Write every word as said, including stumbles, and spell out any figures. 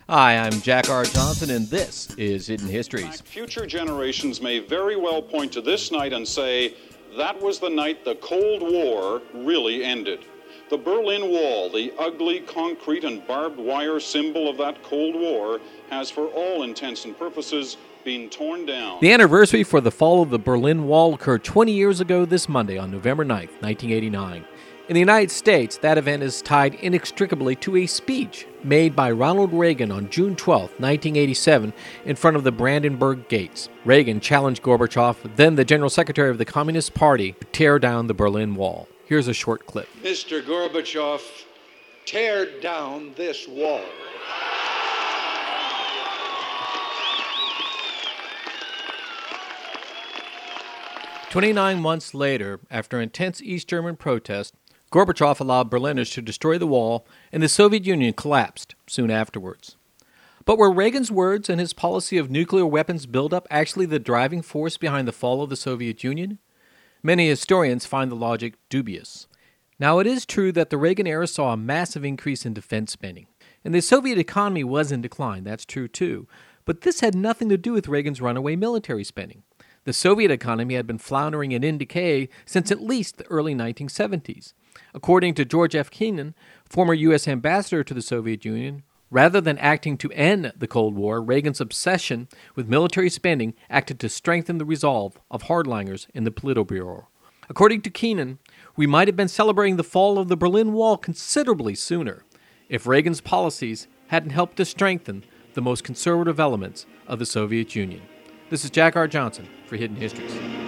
Hi, I'm Jack R. Johnson, and this is Hidden Histories. Future generations may very well point to this night and say, that was the night the Cold War really ended. The Berlin Wall, the ugly concrete and barbed wire symbol of that Cold War, has for all intents and purposes been torn down. The anniversary for the fall of the Berlin Wall occurred twenty years ago this Monday on November ninth, nineteen eighty-nine. In the United States, that event is tied inextricably to a speech made by Ronald Reagan on June twelfth, nineteen eighty-seven, in front of the Brandenburg Gates. Reagan challenged Gorbachev, then the General Secretary of the Communist Party, to tear down the Berlin Wall. Here's a short clip. Mister Gorbachev, tear down this wall. Twenty-nine months later, after intense East German protest, Gorbachev allowed Berliners to destroy the wall, and the Soviet Union collapsed soon afterwards. But were Reagan's words and his policy of nuclear weapons buildup actually the driving force behind the fall of the Soviet Union? Many historians find the logic dubious. Now, it is true that the Reagan era saw a massive increase in defense spending, and the Soviet economy was in decline. That's true too. But this had nothing to do with Reagan's runaway military spending. The Soviet economy had been floundering and in decay since at least the early nineteen seventies. According to George F. Kennan, former U S ambassador to the Soviet Union, rather than acting to end the Cold War, Reagan's obsession with military spending acted to strengthen the resolve of hardliners in the Politburo. According to Kennan, we might have been celebrating the fall of the Berlin Wall considerably sooner if Reagan's policies hadn't helped to strengthen the most conservative elements of the Soviet Union. This is Jack R. Johnson for Hidden Histories.